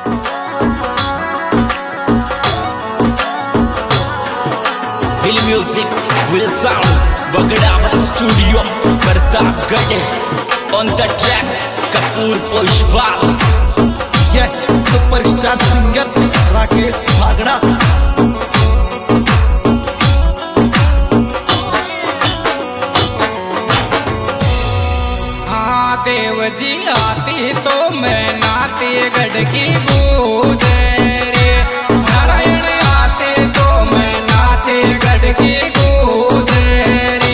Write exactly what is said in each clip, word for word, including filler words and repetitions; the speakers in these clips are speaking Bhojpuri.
Will music, will sound, Bagadavat studio, Pratapgarh. On the track, Kapoor Pushpal. Yeah, superstar singer Rakesh Bhagda. हाँ देव जी आती तो मैं नाती गढ़ की बूझ रे, नारायण आते तो मैं नाती गढ़ की बूझ रे।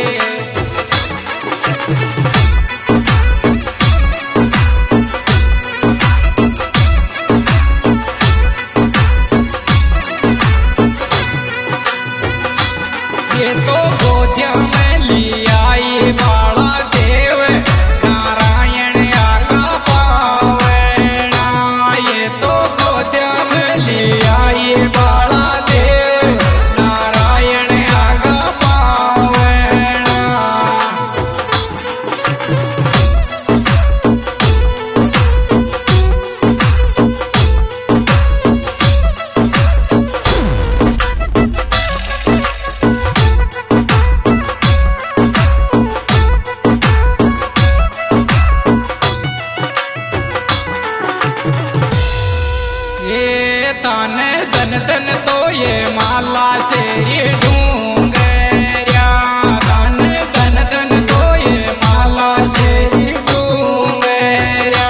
ये तो गोदिया में ली आई बाला देव, नारायण आका पावना। ये तो गोदिया में ली आई बाला देव, नारायण आका पावना। ये तन धन धन तो ये माला से ये ढूंढेरिया, तन धन धन तो ये माला से ये ढूंढेरिया।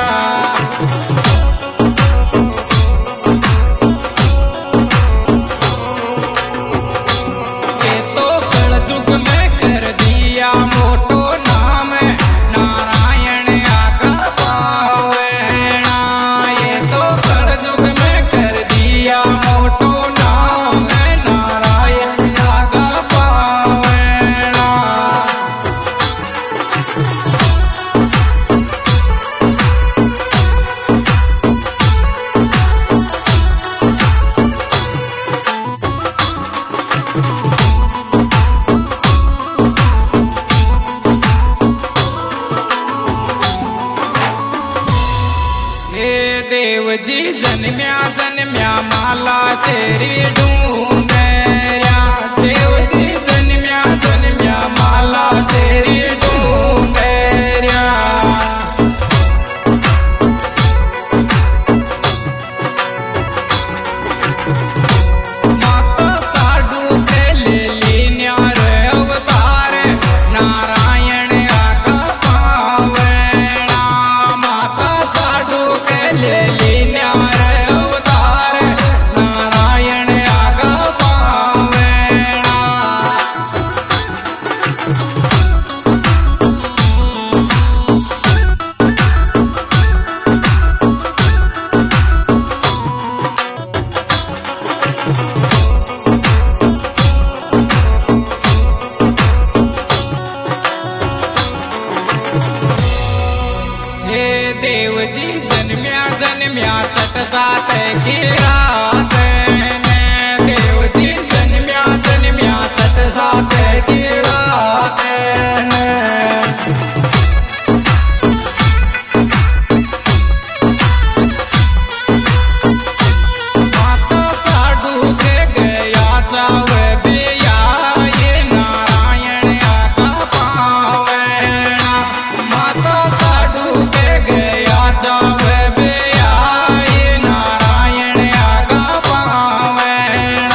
ये तो कलयुग में कर दिया मोटो नाम, नारायण आका पावना। ये तो कलयुग में कर दिया मोटो नाम, नारायण आका पावना। हे देव जी जन्म्या जन्म्या माला तेरी ढूंढेरिया, देव जी जन्म्या जन्म्या माला तेरी ढूंढेरिया। माता साधु के ले लीन्या रे अवतार, नारायण आका पावना। माता साधु के ले लीन्या रे अवतार, नारायण आका पावना। हे देव जी जन्म्या जन्म्या चट सात की रात ने, देव जी जन्म्या जन्म्या चट सात की रात ने। माता साधु के गया जावे बिया, ये नारायण आका पावना। माता साधु के गया जावे बिया, ये नारायण आका पावना।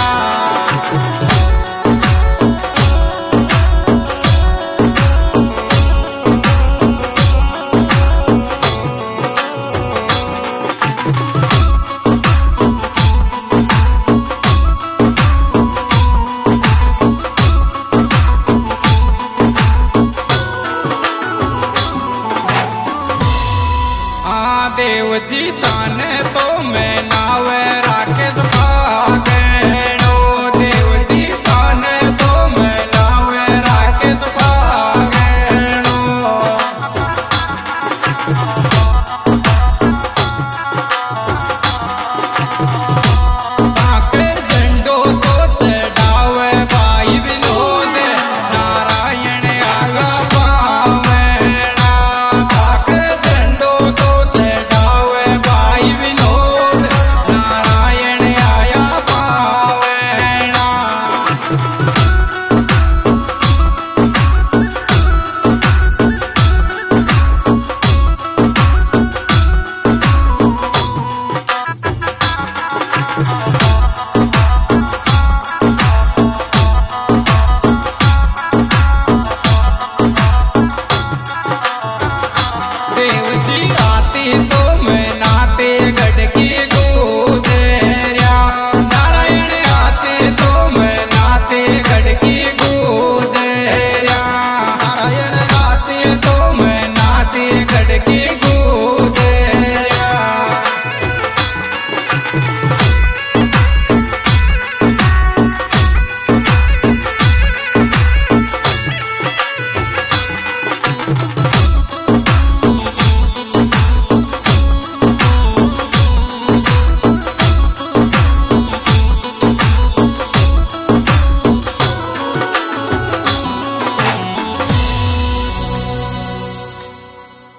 हाँ देव जी ताने तो मैं ना